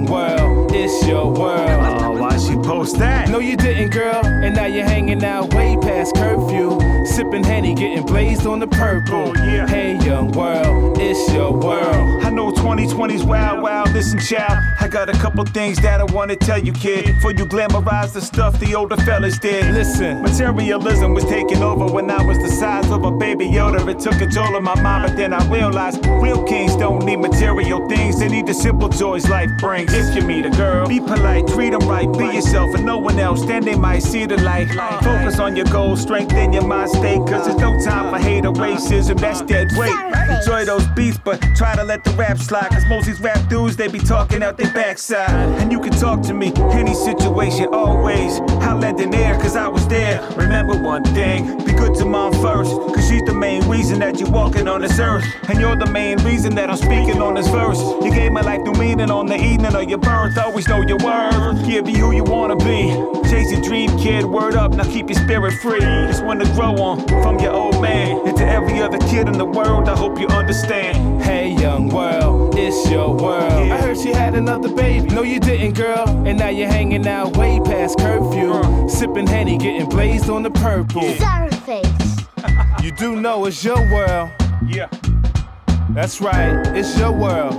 young world, it's your world. Oh, why'd she post that? No, you didn't, girl. And now you're hanging out way past curfew. Sipping Henny, getting blazed on the purple. Oh, yeah. Hey, young world, it's your world. I know 2020's wild, wild. Listen, child, I got a couple things that I wanna tell you, kid. Before you glamorize the stuff the older fellas did. Listen, materialism was taking over when I was the size of a baby Yoda. It took control of my mind, but then I realized real kings don't need material things. They need the simple joys life brings. If you meet a girl, be polite, treat them right, be yourself and no one else. Then they might see the light. Focus on your goals, strengthen your mind state. Cause there's no time for hate or racism, that's dead weight. Enjoy those beats, but try to let the rap slide. Cause most these rap dudes, they be talking out their backside. And you can talk to me, any situation, always. I'll lend an ear, cause I was there. Remember one thing, be good to mom first. Cause she's the main reason that you're walking on this earth. And you're the main reason that I'm speaking on this verse. You gave my life new meaning on the evening of your birth. Always know your worth, yeah, be who you wanna be. Chase your dream, kid, word up, now keep your spirit free. Just wanna grow on from your old man. And to every other kid in the world, I hope you understand. hey, young world, it's your world. I heard she had another baby. No, you didn't, girl. And now you're hanging out way past curfew. Sipping Henny, getting blazed on the purple. Sorry face. You do know it's your world. Yeah. That's right, it's your world.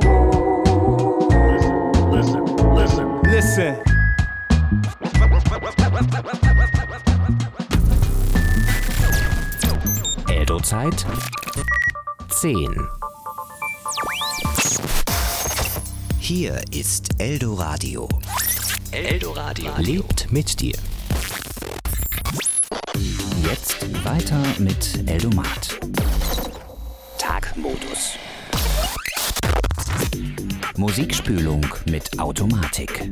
Listen. Eldo-Zeit 10. Hier ist Eldoradio. Eldoradio lebt mit dir. Jetzt weiter mit Eldomat. Tagmodus. Musikspülung mit Automatik.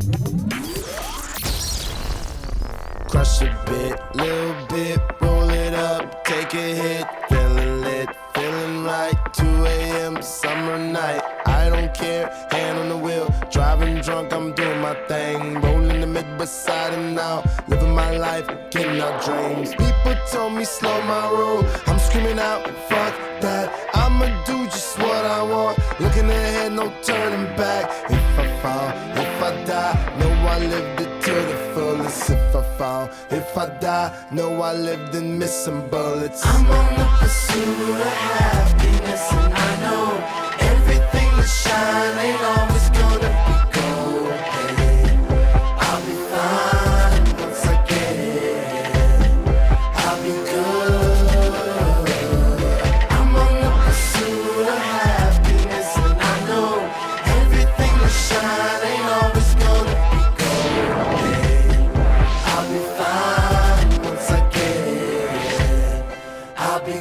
Crush a bit, little bit, roll it up, take a hit, feeling lit, feeling right, 2 a.m. summer night, I don't care, hand on the wheel, driving drunk, I'm doing my thing, rolling the mid beside him now, living my life, getting our dreams, people told me slow my roll, I'm screaming out, fuck that, I'ma do just what I want, looking ahead, no turning back, if I fall, if I die, know I lived it to the fullest, if I fall, if I die, know I lived and missed some bullets. I'm on the pursuit of happiness, and I know everything that shine ain't always gonna be gold. Hey, I'll be fine once I get it. I'll be good. I'm on the pursuit of happiness, and I know everything that shine ain't always gonna be gold. Hey, I'll be fine once I get it. I'll be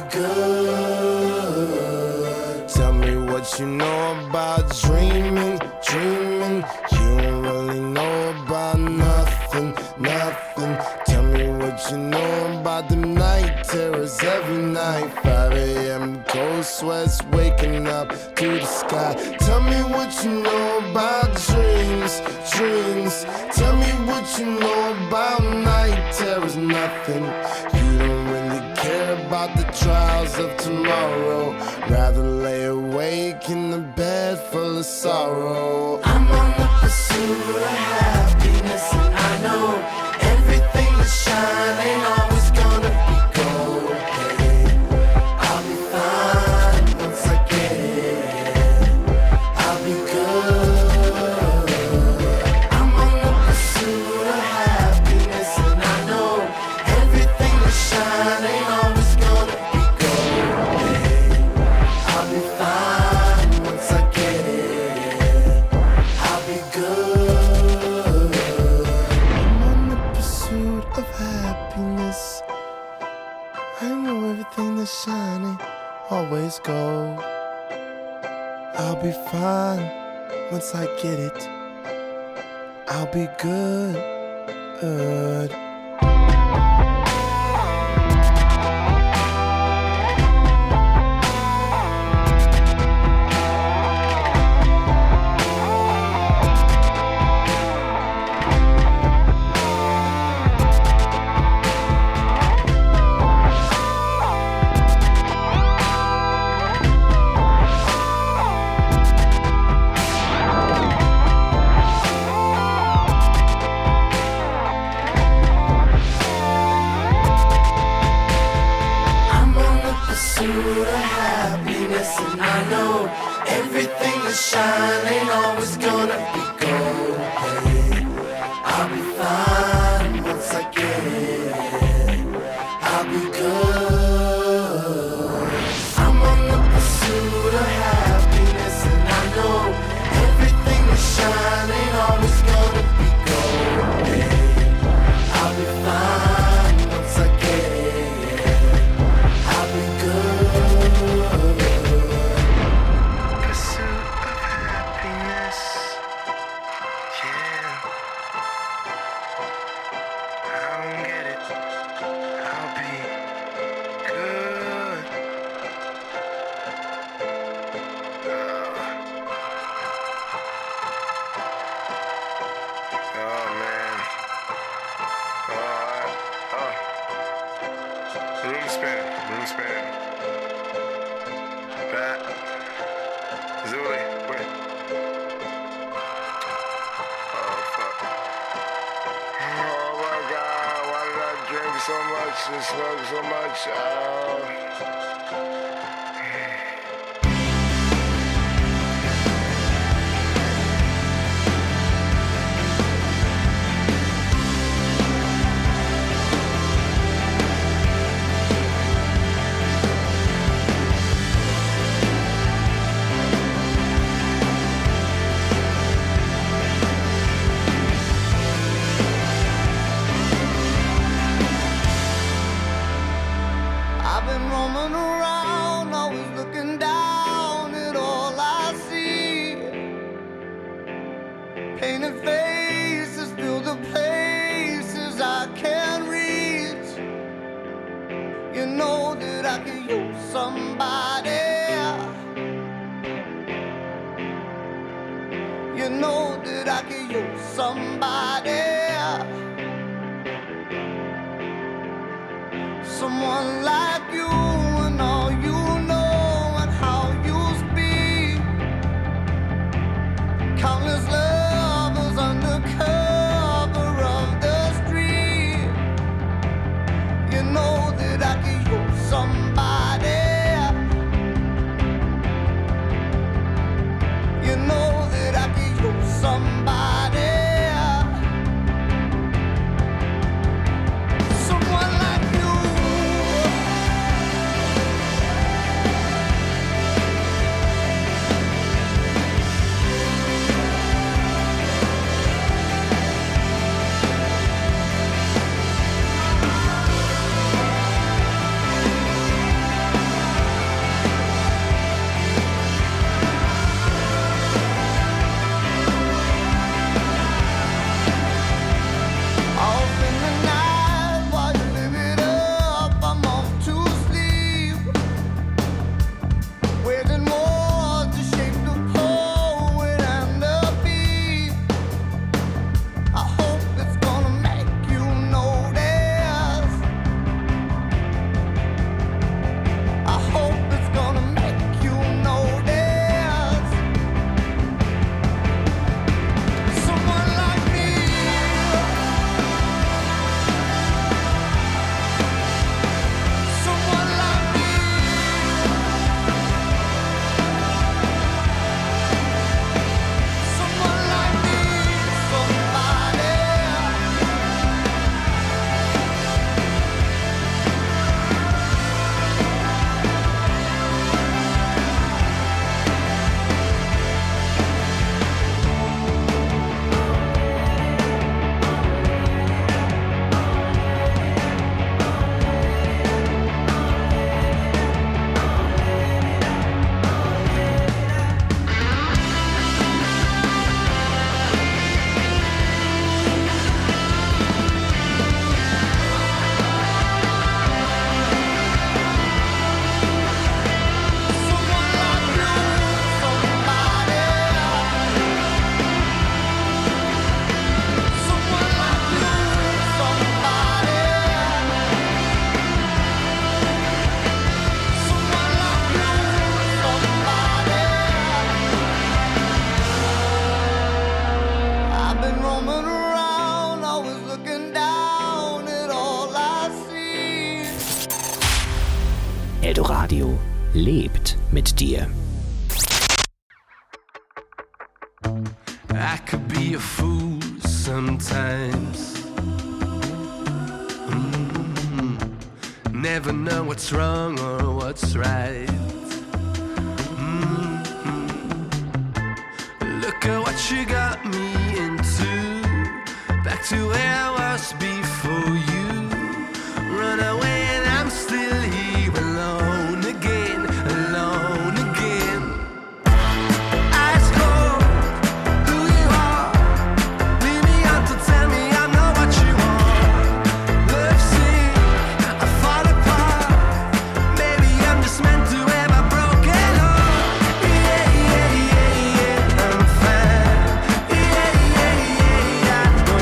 good. Tell me what you know about dreaming, dreaming. You don't really know about nothing, nothing. Tell me what you know about the night terrors every night. 5 a.m. cold sweats waking up to the sky. Tell me what you know about dreams, dreams. Tell me what you know about night terrors, nothing. You don't really care about the trials of tomorrow. Rather lay awake in the bed full of sorrow. I'm on the pursuit of happiness, and I know everything that shine ain't always gonna be gold. Hey, I'll be fine once I get it. I'll be good. I'm on the pursuit of happiness, and I know everything that shine ain't always gonna be gold. Hey, I'll be fine once I get it. I'll be good. I'm on the pursuit of happiness. I know everything that's shining always gold. I'll be fine once I get it. I'll be good. Room spinning. Pat. Zuli. Wait. Oh, fuck. Oh, my God. Why did I drink so much and smoke so much? Someone like you and all you know and how you speak. Countless lovers under cover of the street. You know that I could use somebody. You know that I could use somebody. Someone like you. Eldoradio lebt mit dir. I could be a fool sometimes. Never know what's wrong or what's right. Look at what you got me into. Back to where I was before you. Run away and I'm still here alone again, alone again. Ice cold, who you are. Leave me out to tell me I know what you want. Love sick, I fall apart. Maybe I'm just meant to have a broken heart. Yeah, yeah, yeah, yeah, I'm fine. Yeah, yeah, yeah, I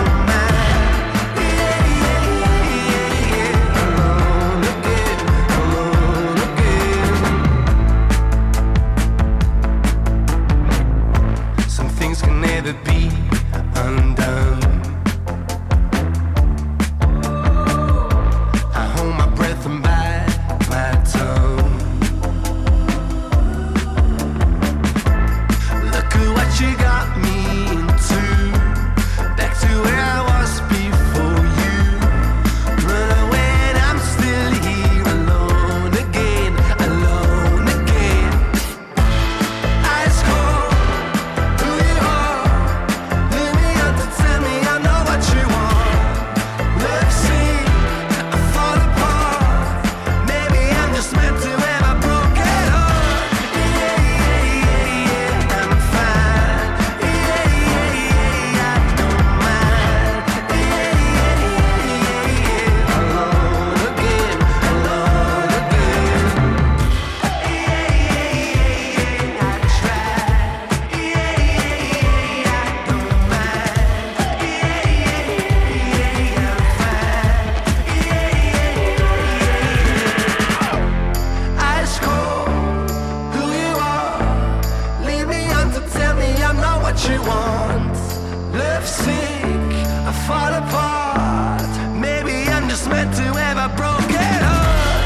left sink, I fall apart. Maybe I'm just meant to have a broken heart.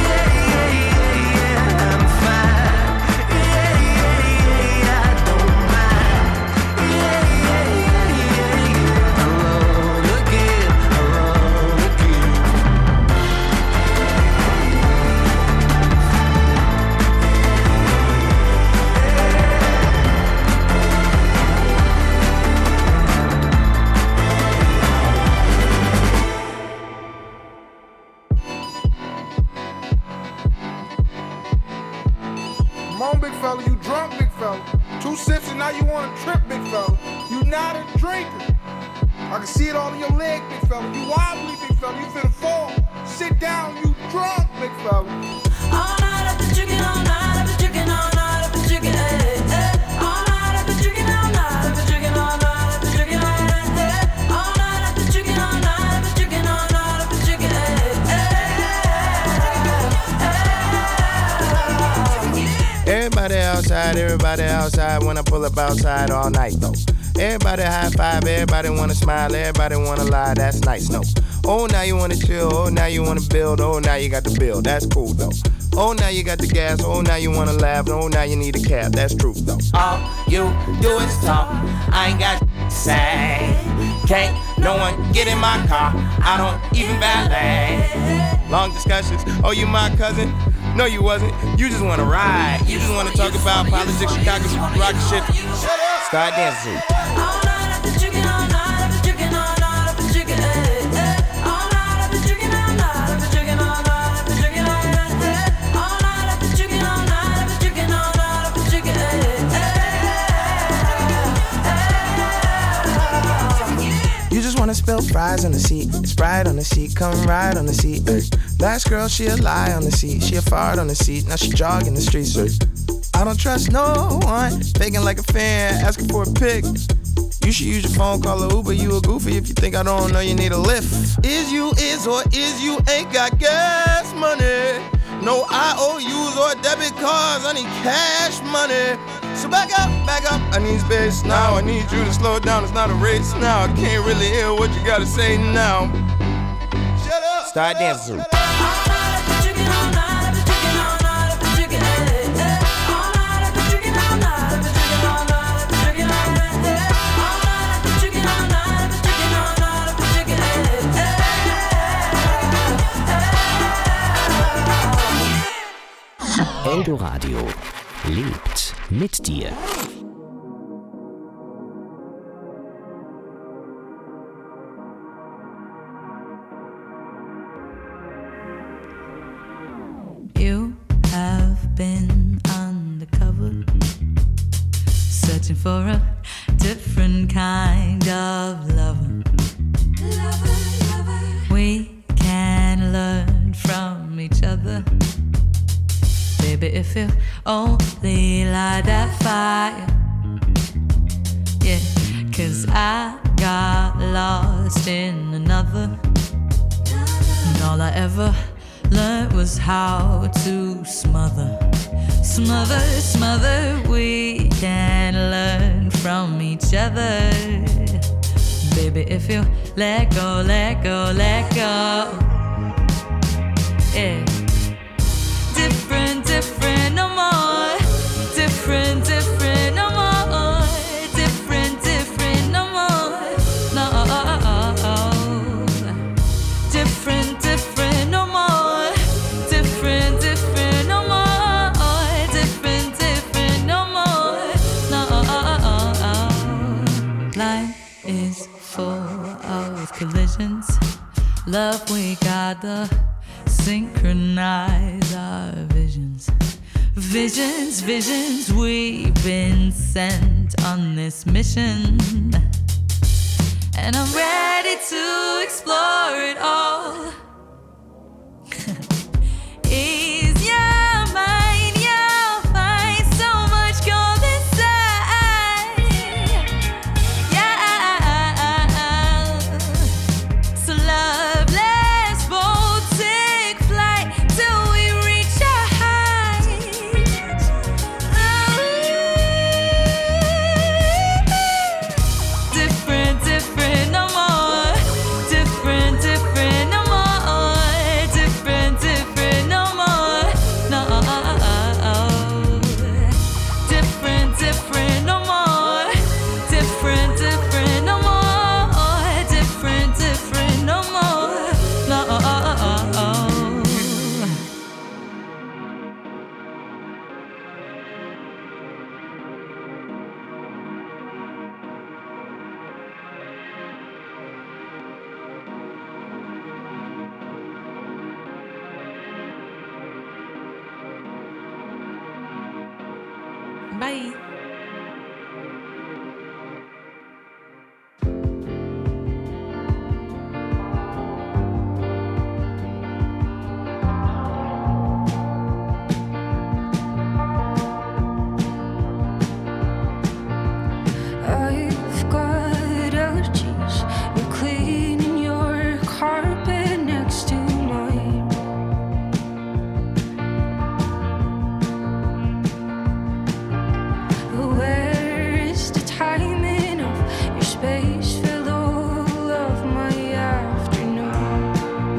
Yeah, I'm fine. Yeah, I don't mind. Yeah, alone again, alone again. Come on, big fella, you drunk, big fella. 2 sips and now you want to trip, big fella. You not a drinker. I can see it all in your leg, big fella. You wobbly, big fella. You finna fall. Sit down, you drunk, big fella. All night I've been drinking, all night I've been drinking, all night I've been drinking, all night I've been drinking, all night I've been drinking, all night I've been drinking, all night I've been drinking, all night I've been drinking, all night I've been drinking, Everybody outside when I pull up outside all night though. Everybody high five, everybody wanna smile, everybody wanna lie, that's nice, no. Oh, now you wanna chill, oh, now you wanna build, oh, now you got the bill, that's cool though. Oh, now you got the gas, oh, now you wanna laugh, oh, now you need a cab, that's true though. All you do is talk, I ain't got to say. Can't no one get in my car, I don't even valet. Long discussions, oh, you my cousin? No, you wasn't. You just wanna ride. You just wanna talk about politics, Chicago, rock shit. Start dancing. all night I've been drinking, all night I've been drinking, all night I've been drinking, all night I've been drinking, all night I've been drinking, all night I've been drinking, all night I've been drinking, all night I've been drinking, all night I've been drinking, You just wanna spill fries on the seat, Sprite on the seat, come ride on the seat. Last girl, she a lie on the seat, she a fart on the seat, now she jogging the streets. I don't trust no one, faking like a fan, asking for a pic. You should use your phone, call a Uber, you a goofy if you think I don't know you need a lift. Is you is or is you ain't got gas money? No IOUs or debit cards, I need cash money. So back up, I need space now. I need you to slow down, it's not a race now. I can't really hear what you gotta say now. Shut up. Start dancing. Eldoradio lebt mit dir. You have been undercover, searching for a different kind of lover. We can learn from each other. Baby, if you only light that fire. Yeah, 'cause I got lost in another. And all I ever learned was how to smother. We can learn from each other. Baby, if you let go. Yeah. Different, no more. Different, no more. Different, no more. No. Different, no more. Different, no more. Different, no more. No. Life is full of collisions. Love, we gotta synchronize our visions. Visions, we've been sent on this mission. And I'm ready to explore it all. Ease your mind, you'll find so much gold inside. Yeah. So love, let's both take flight till we reach our heights. Different. Bye. I've got allergies. You're cleaning your carpet next to mine. Where is the timing of your space? Fill all of my afternoon.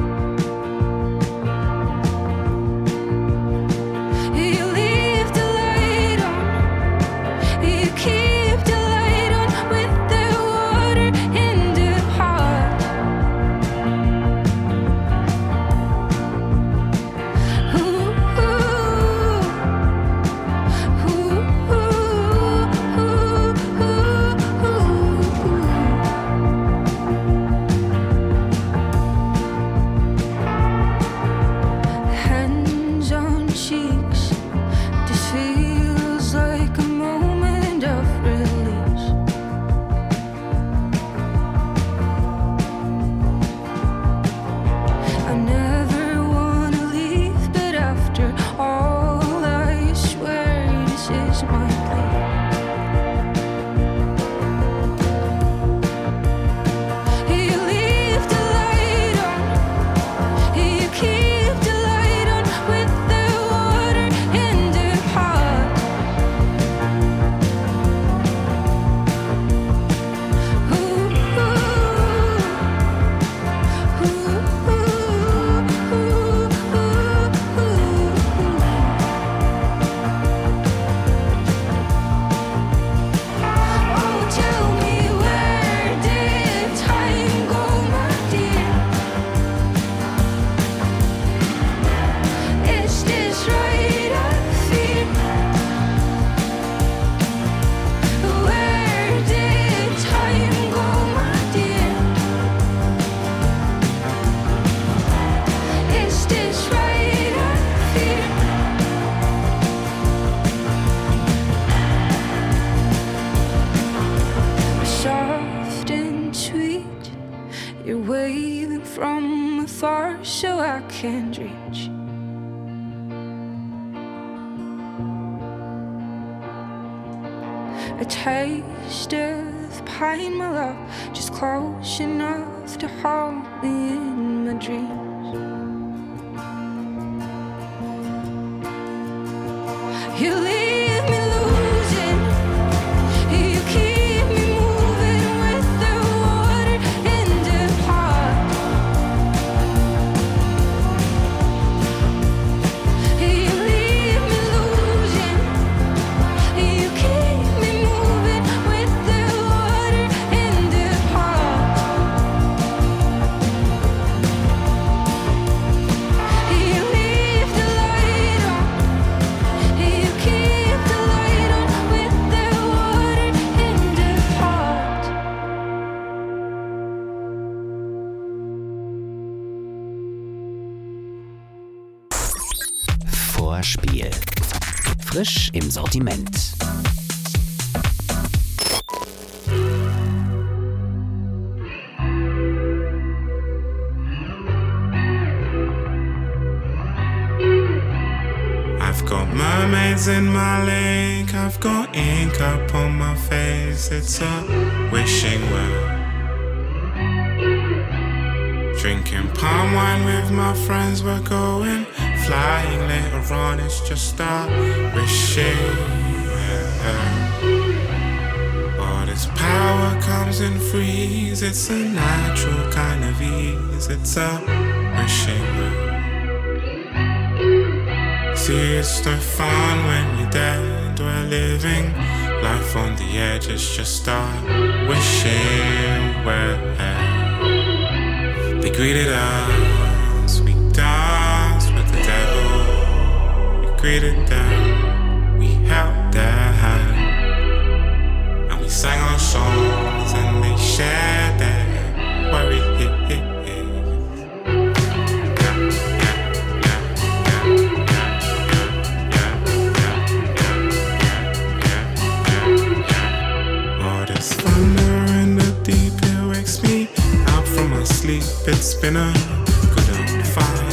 You leave the light on. You keep the light on with the water in the pot. Ooh, ooh, ooh, Hands on cheeks. This feels like a moment of release. I never wanna leave, but after all, I swear this is my place. You leave the light on. You keep the light on with the water in the pot. Ooh, ooh, Oh, tell me, where did time go, my dear? Is this right, I feel? Where did time go, my dear? Is this right, I feel? Soft and sweet, you're waving from afar so I can't reach. A taste of pine, my love, just close enough to hold me in my dreams. You leave me losing. You keep me moving with the water in the pot. You leave me losing. You keep me moving with the water in the pot. You leave the light on. You keep the light on with the water in the pot. Vorspiel. Frisch im Sortiment. I've got mermaids in my lake, I've got ink up on my face, it's a wishing well. Drinking palm wine with my friends, we're going flying later on, it's just a wishing well. All this power comes in freeze, it's a natural kind of ease, it's a wishing well. See, it's no fun when you're dead, we're living life on the edge, it's just a wishing well. They greeted us, we danced with the devil. We greeted them, we held their hand, and we sang our songs and they shared their worries. been a good old fight.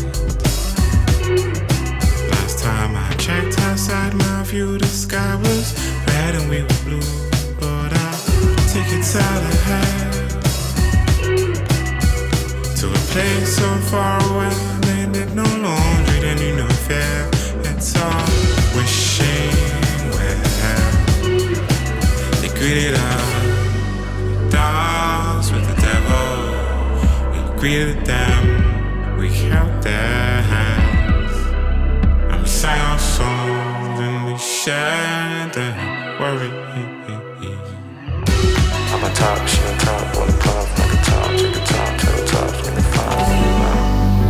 Last time I checked outside my view, the sky was red and we were blue. But I'll take it out ahead to a place so far away. They did no laundry, they knew no fear. It's all wishing well. They greeted us dogs with the devil. We greeted them, we held their hands, and we sang our songs and we shared their worry. I'm on top, she on top, wanna puff like a top, check a top, tell the tops when they find me now.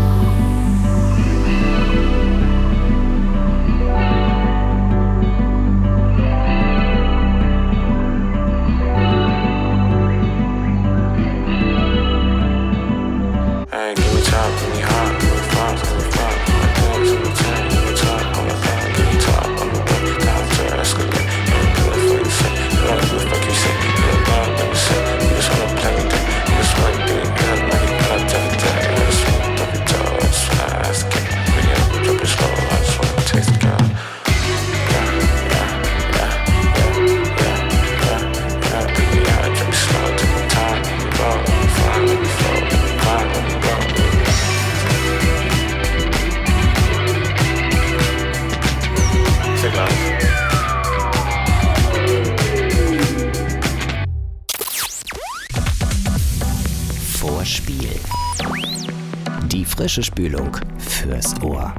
Hey, give me top, give me hot, give me frost, give me frost. My things in the tank, give me top, on the back, give me top, on the back, down to the escalate. Ain't good for you say, you don't know what the fuck you say. You don't know what you say, you just wanna play with that. You just wanna get it good, like you gotta tell it that. I just wanna drop your toe, I just wanna ask it. Bring it up, drop it slow, I just wanna taste it, girl. Baby, I drop it slow, take my time, let me roll, let me fly, let me flow, let me climb, let me roll. Take love. Vorspiel. Die frische Spülung fürs Ohr.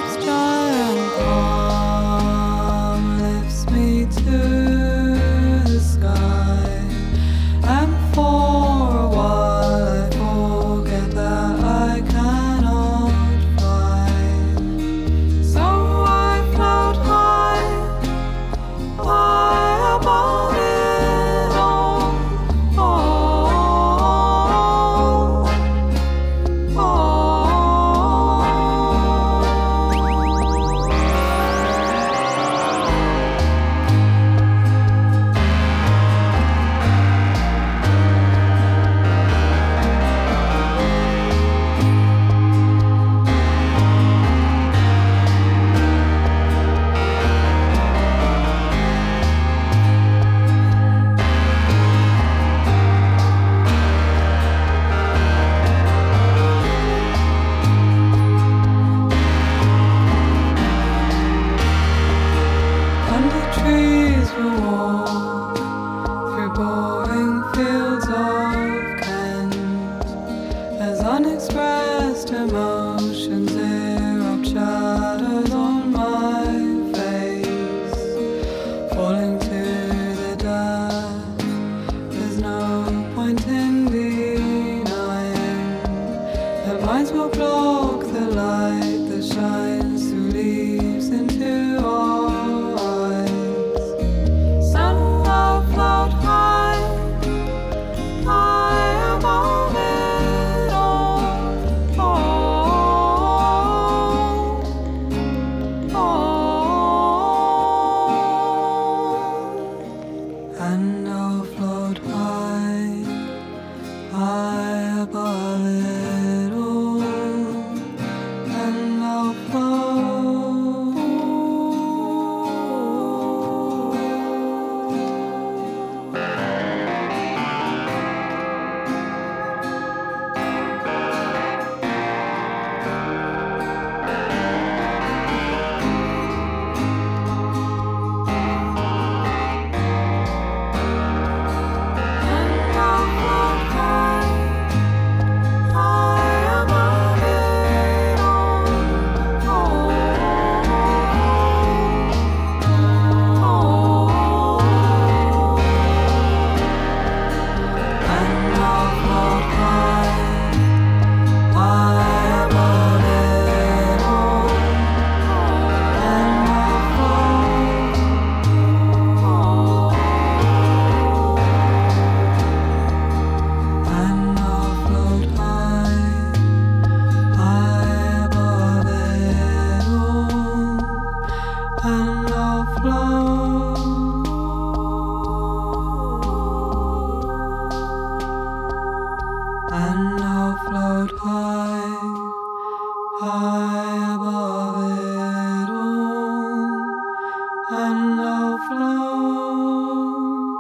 Love's giant arm lifts me to the sky, and for a while I forget that I cannot fly. So I float high, high above it all. Under trees we'll walk through boring fields of Kent, as unexpressed emotions erupt shadows on my face, falling to the dust. There's no point in denying that minds will block the light that shines through leaves into our eyes. So I'll float high, high above it all. And I'll float high, high above it all. And I'll float high, high above it all. And I'll float.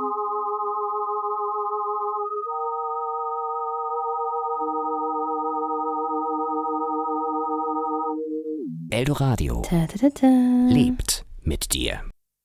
Eldoradio lebt mit dir.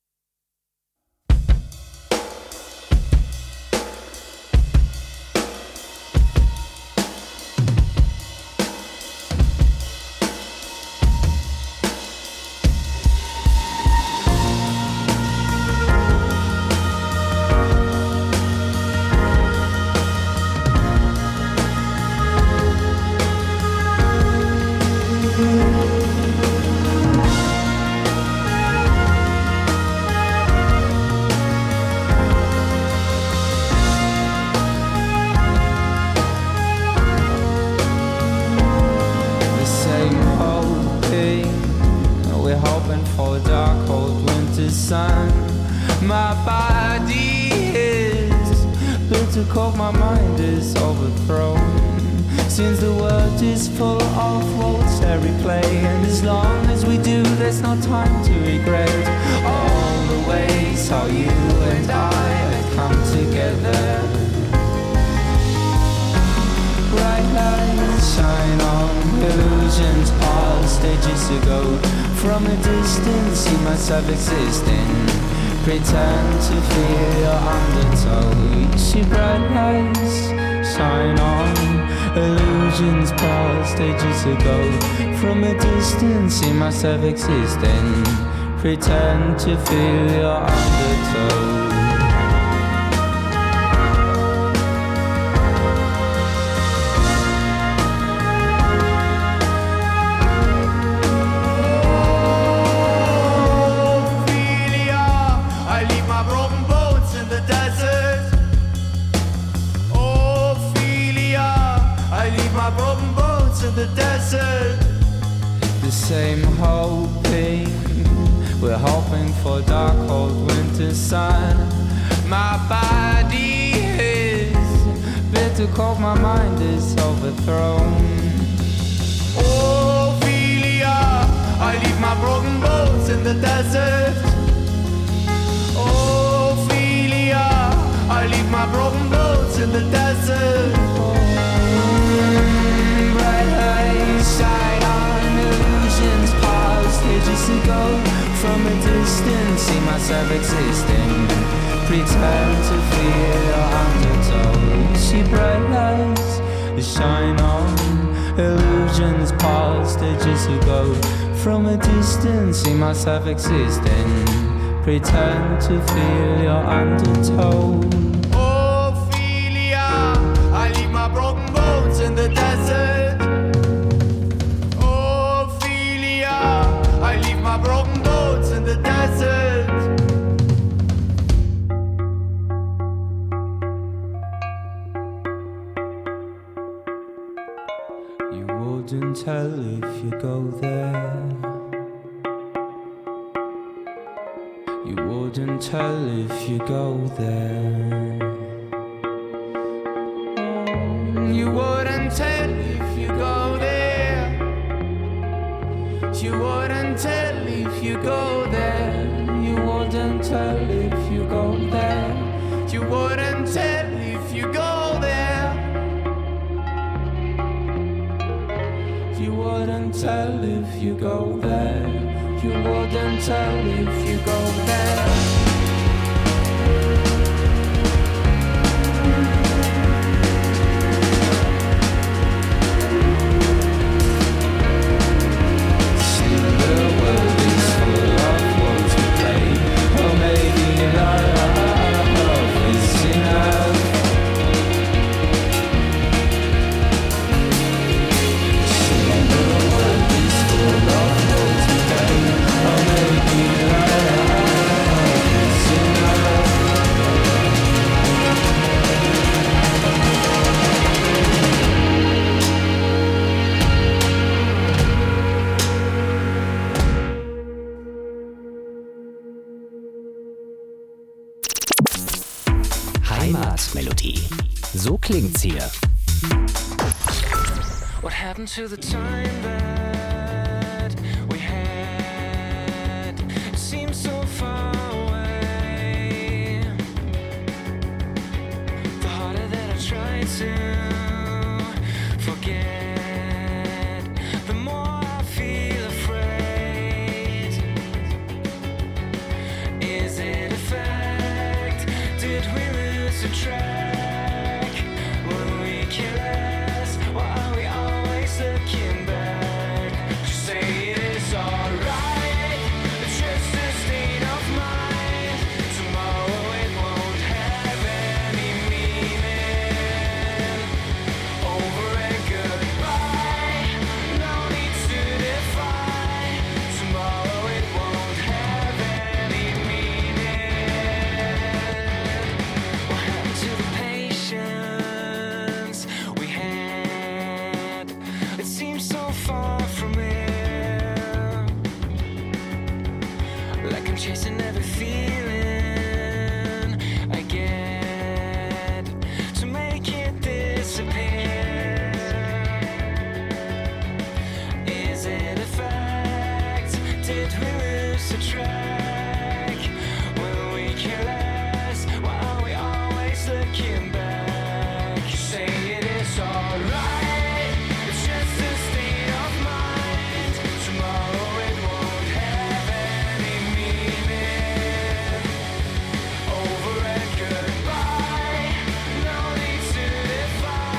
sun. My body is built to cope, my mind is overthrown. Since the world is full of roles that replay, and as long as we do, there's no time to regret all the ways how you and I have come together. Bright lights shine on illusions all stages ago. From a distance, see myself existing. Pretend to feel your undertow. You see bright lights shine on. Illusions past ages ago. From a distance, see myself existing. Pretend to feel your undertow. The desert, the same hoping. We're hoping for dark, cold winter sun. My body is bitter cold, my mind is overthrown. Ophelia, I leave my broken bones in the desert. Ophelia, I leave my broken bones in the desert. Side on illusions past ages ago. From a distance, see myself existing. Pretend to feel your undertow. See bright lights shine on illusions past ages ago. From a distance, see myself existing. Pretend to feel your undertow. Ophelia, I leave my broken bones in the desert. I leave my broken boats in the desert. You wouldn't tell if you go there. You wouldn't tell if you go there. You wouldn't tell if you go there. You wouldn't tell if you go there. You wouldn't tell if you go there. You wouldn't tell if you go there. You wouldn't tell if you go there. You wouldn't tell if you go there. Heimatmelodie. So klingt's hier. What happened to the time that we had? It seems so far away. The harder that I try to forget, the more I feel afraid. Is it a fact? Did we lose the track? Were we careless? Why are we always looking back? Just say it is alright. It's just a state of mind. Tomorrow it won't have any meaning. Over and goodbye. No need to define. Tomorrow it won't have any meaning. What happened to the patience we had? It seems so far from here. Like I'm chasing every feeling I get to make it disappear. Is it a fact? Did we lose the track? Will we care less? Why are we always looking back? Say it is alright. It's just a state of mind. Tomorrow it won't have any meaning. Over and goodbye. No need to define.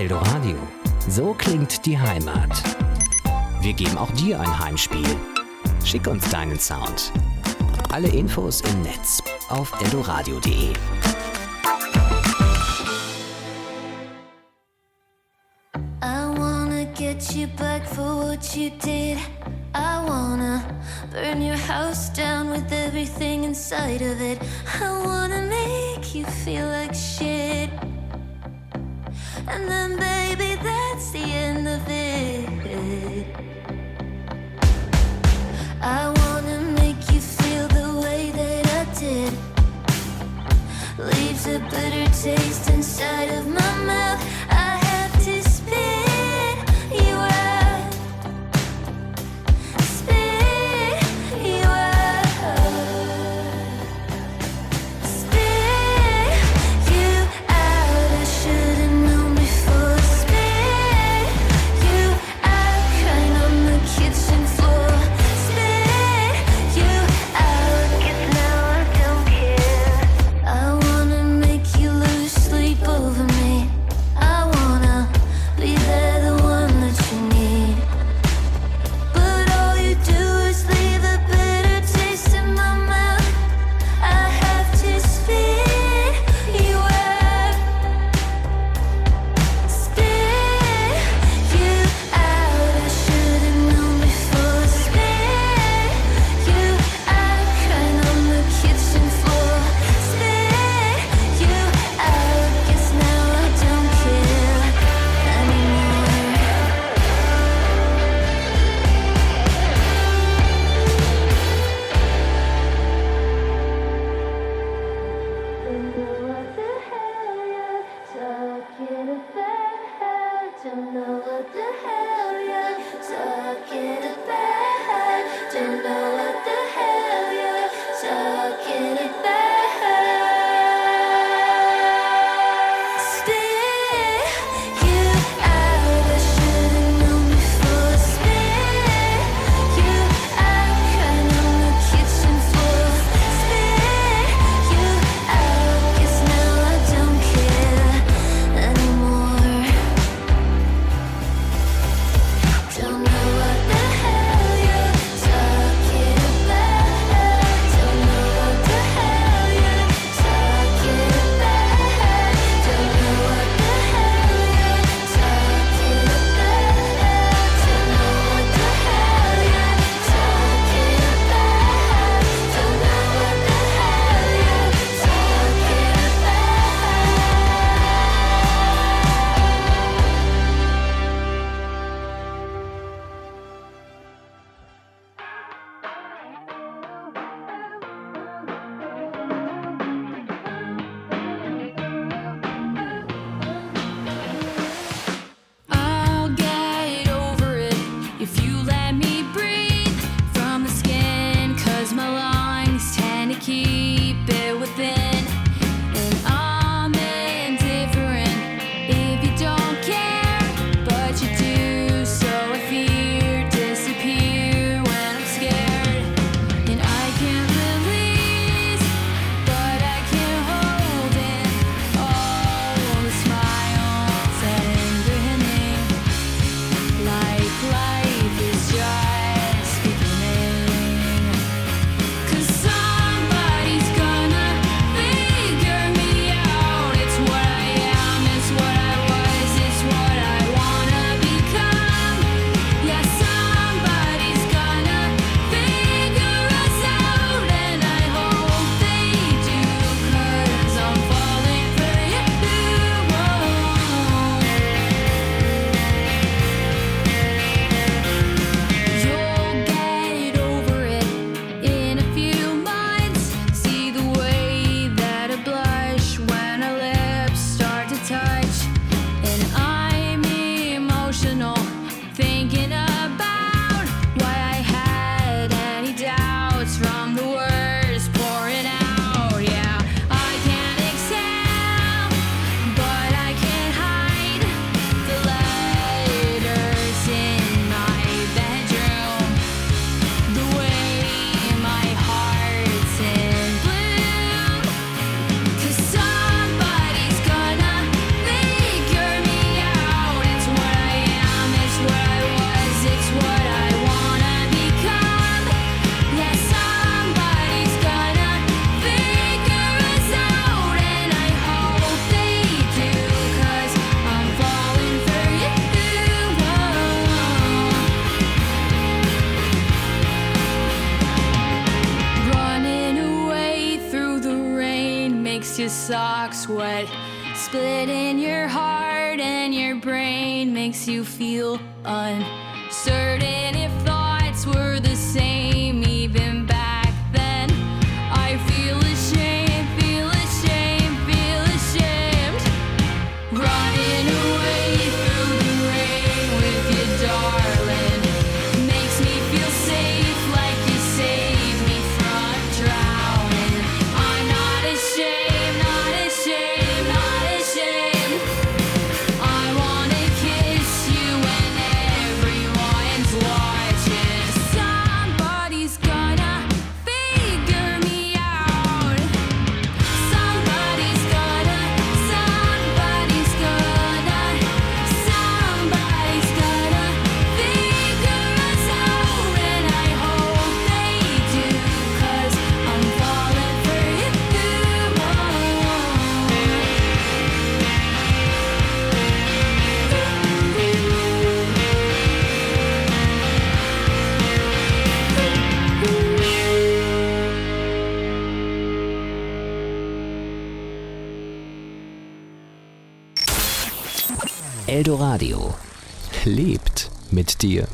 Eldoradio. So klingt die Heimat. Wir geben auch dir ein Heimspiel. Schick uns deinen Sound. Alle Infos im Netz auf eldoradio.de. I wanna get you back for what you did. I wanna burn your house down with everything inside of it. I wanna make you feel like shit. And then baby, that's the end of it. I wanna make you feel the way that I did. Leaves a bitter taste inside of my mouth. I have to spit you out. Spit you out. Spit you out. I should've known before. Spit you out. Crying on the kitchen floor. Spit you out. 'Cause now I don't care. I wanna make you lose sleep over me. I wanna be there, the one that you need. But all you do is leave a bitter taste in my mouth. I have to spit you out. Spit you out. I should've known before. Spit you out. Crying on the kitchen floor. Spit you out. Guess now I don't care anymore. Don't know what the hell you're talking about. Don't know what the hell you're talking about. Spit you out. I should've known before. Spit you out. Crying on the kitchen floor. Spit you out. Guess now I don't care anymore. Don't know what the hell you're talking about. Don't know what the hell you're talking about. Don't know what the hell you're talking about. Don't know what the hell you're talking about. Don't know what the hell you're I'll get over it if you let me breathe from the skin, 'cause my lungs tend to keep it within. And I'm indifferent if you don't care, but you do, so I fear disappear when I'm scared. And I can't release, but I can hold in all the smiles underhand, like life is just beginning. 'Cause somebody makes your socks wet. Split in your heart and your brain makes you feel uncertain if thoughts were the same even back then. I feel ashamed, feel ashamed, feel ashamed. Running away through the rain with you, darling, makes me feel safe like you saved me from drowning. I'm not ashamed, not ashamed, not ashamed. I wanna kiss you when everyone's watching. Somebody's gonna figure me out. Somebody's gonna figure us out, and I hope they do, 'cause I'm falling for you. Eldoradio lebt mit dir.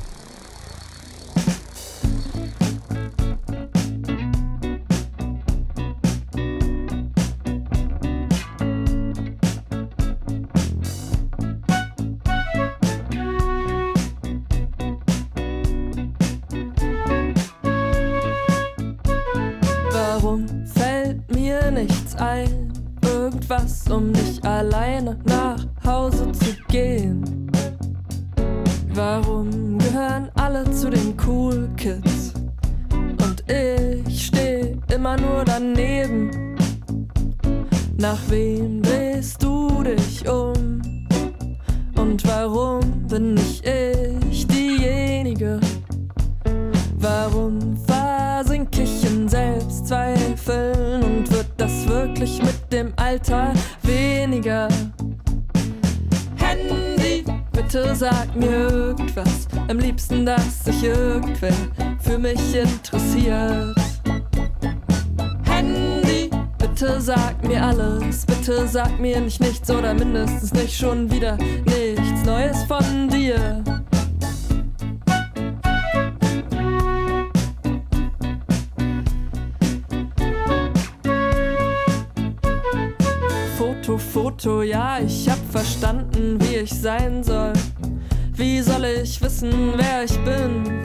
Warum fällt mir nichts ein? Irgendwas, um nicht alleine nach Hause zu gehen. Warum gehören alle zu den Cool Kids? Und ich steh immer nur daneben. Nach wem drehst du dich um? Und warum bin nicht ich diejenige? Warum versinke ich in Selbstzweifeln und wird das wirklich mit dem Alter weniger? Handy, bitte sag mir irgendwas, am liebsten, dass sich irgendwer für mich interessiert. Handy, bitte sag mir alles, bitte sag mir nicht nichts oder mindestens nicht schon wieder nichts Neues von dir. Foto, ja, ich hab verstanden, wie ich sein soll. Wie soll ich wissen, wer ich bin?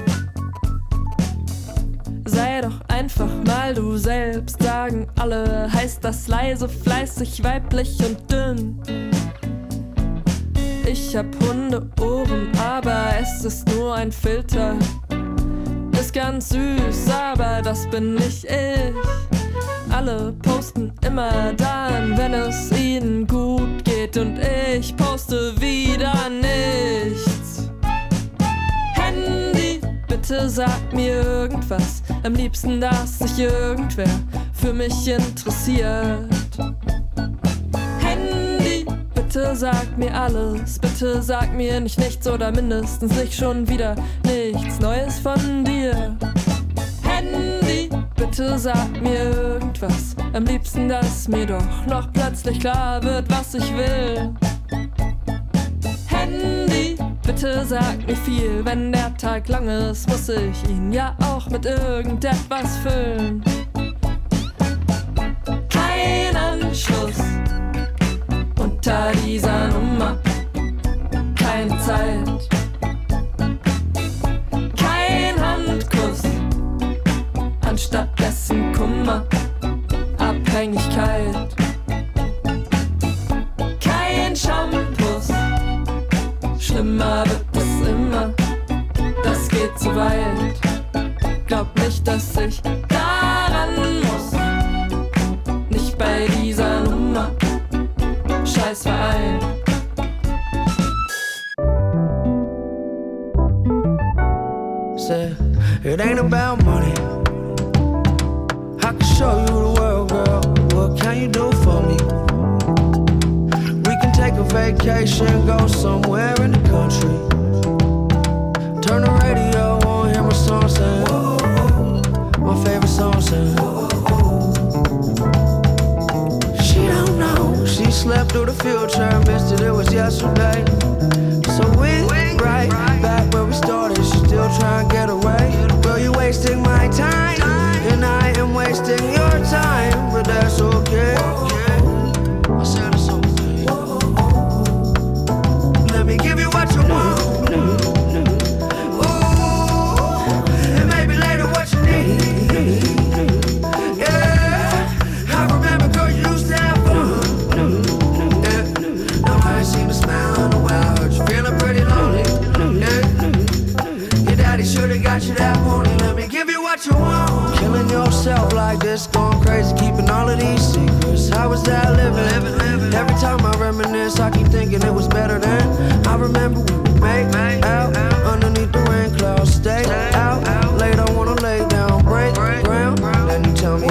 Sei doch einfach mal du selbst, sagen alle. Heißt das leise, fleißig, weiblich und dünn. Ich hab Hundeohren, aber es ist nur ein Filter. Ist ganz süß, aber das bin nicht ich. Alle posten immer dann, wenn es ihnen gut geht, und ich poste wieder nichts. Handy, bitte sag mir irgendwas, am liebsten, dass sich irgendwer für mich interessiert. Handy, bitte sag mir alles, bitte sag mir nicht nichts oder mindestens nicht schon wieder nichts Neues von dir. Handy, bitte sag mir irgendwas, am liebsten, dass mir doch noch plötzlich klar wird, was ich will. Handy, bitte sag mir viel, wenn der Tag lang ist, muss ich ihn ja auch mit irgendetwas füllen. Kein Anschluss unter dieser Nummer, keine Zeit. Kein Handkuss, anstattdessen Kummer, Abhängigkeit. Kein Shampoos, schlimmer wird es immer, das geht zu weit. Glaub nicht, dass ich daran muss, nicht bei dieser Nummer, scheiß Verein. Say, it ain't about money. I can show you the world, girl. What can you do for me? We can take a vacation, go somewhere in the country. Turn the radio on, hear my song saying, whoa, my favorite song saying, whoa. She wheelchair, missed it, it was yesterday. So we right back where we started. She still trying to get away. Girl, you wasting my time, and I am wasting your time, but that's okay. I said it's okay. Let me give you what you want. Ooh, and maybe later what you need. Yeah, I remember, girl, you used to have fun. Yeah, now I ain't seen a smile in a while. Heard you feeling pretty lonely. Yeah, your daddy should've got you that morning. Let me give you what you want. Killing yourself like this, going crazy, keeping all of these secrets. How was that living? Every time I reminisce, I keep thinking it was better than. I remember when we made out underneath the rain clouds. Stay out late, I wanna lay down, break ground. Then you tell me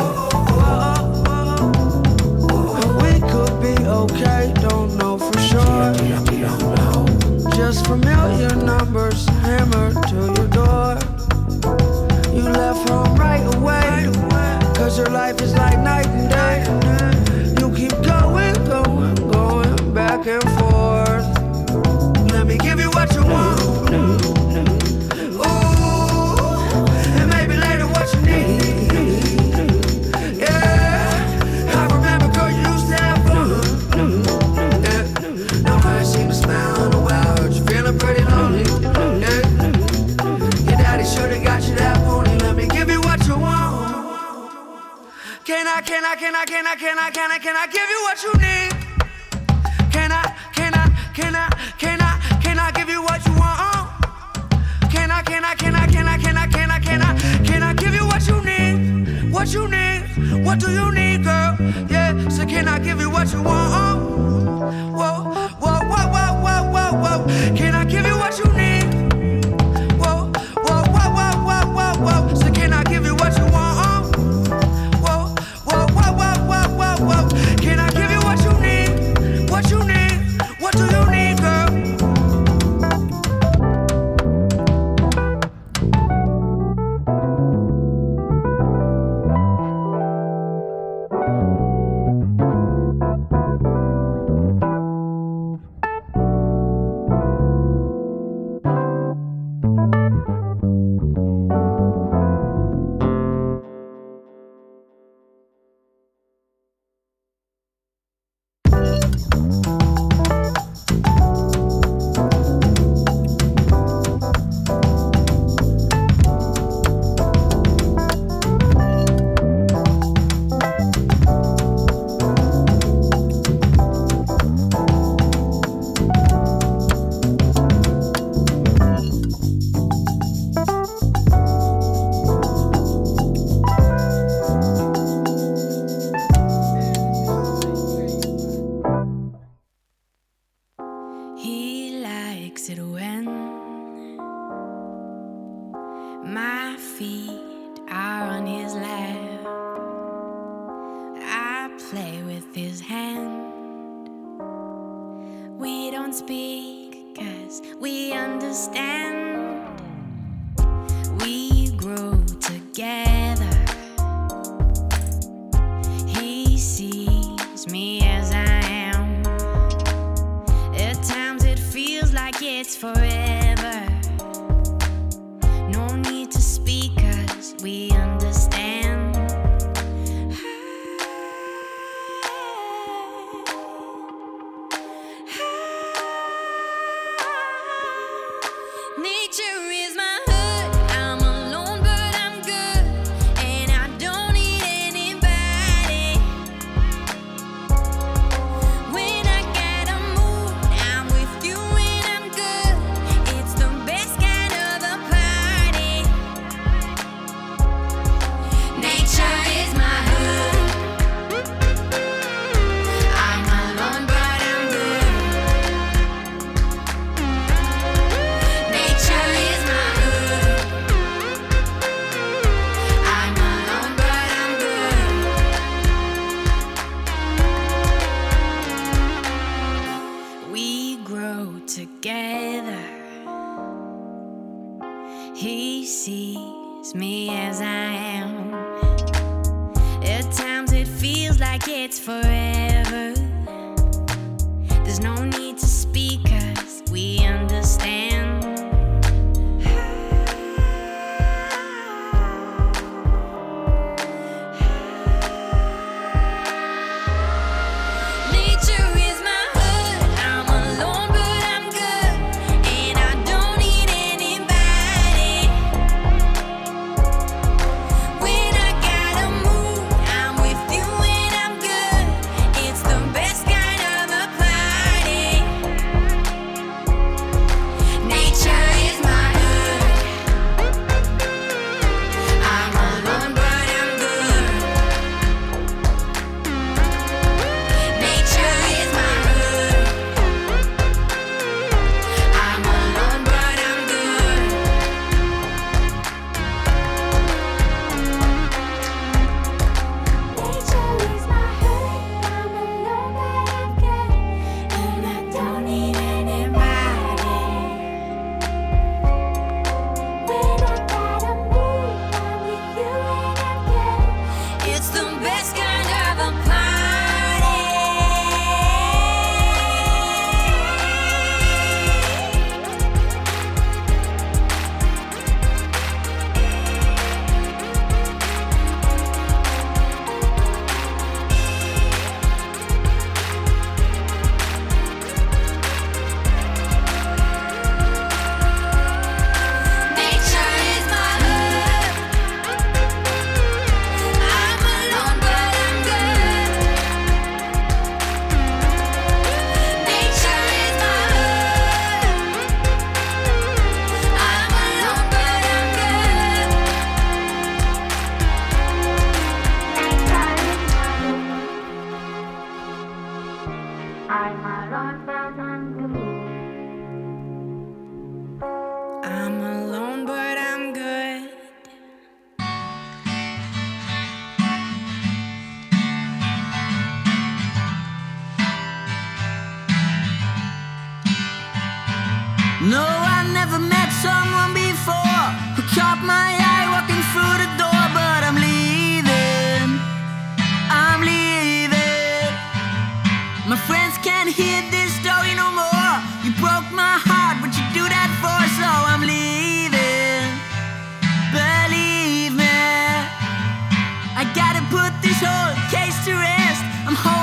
we could be okay, don't know for sure. Just familiar numbers hammered to your door. You left home right away, cause your life is like night and day. You keep going back and forth. Let me give you what you want. Ooh, and maybe later what you need. Yeah, I remember, girl, you used to have fun. Yeah, now I ain't seen a smile in a while. Heard you feeling pretty lonely. Yeah, your daddy should've got you that morning. Let me give you what you want. Can I give you what you need? Can I give you what you want? Can I give you what you need? What you need? What do you need, girl? Yeah, so can I give you what you want? Whoa. Can I give you what you need? Whoa. So can I give you what you want? Whoa. Can I give you what you need? What you need? What do you need, girl? He likes it when my feet are on his lap. I play with his hand. We don't speak 'cause we understand. We grow together. He sees me as I am. At times it feels like it's forever. No need to speak 'cause we understand. Nature is my hood. I'm alone but I'm good, and I don't need anybody. When I gotta move, I'm with you and I'm good. It's the best kind of a party. Nature is my hood. I'm alone but I'm good. Nature is my hood. I'm alone but I'm good. We grow together. He sees me as I am. At times it feels like it's forever. The There's no need to speak, 'cause we understand. Nature is my hood. I'm alone, but I'm good. And I don't need anybody. When I gotta move, I'm with you and I'm good. It's the best kind of a party. Nature is my hood. I'm alone, but I'm good. Nature is my hood. I'm alone, but I'm good. Nature is my hood. I'm alone, but I'm good. And I don't need anybody. When I gotta move, I'm with you and I'm good. It's the best kind of a party. Nature is my hood. I'm alone, but I'm good. Nature is my hood. I'm alone, but I'm good. I'm alone, but I'm good. I'm alone, but I'm good. No, I never met someone before who caught my eye walking through the door, but I'm leaving. I'm leaving. My friends can't hear this story no more. You broke my heart, but you do that for, so I'm leaving. Believe me, I gotta put this whole case to rest. I'm holding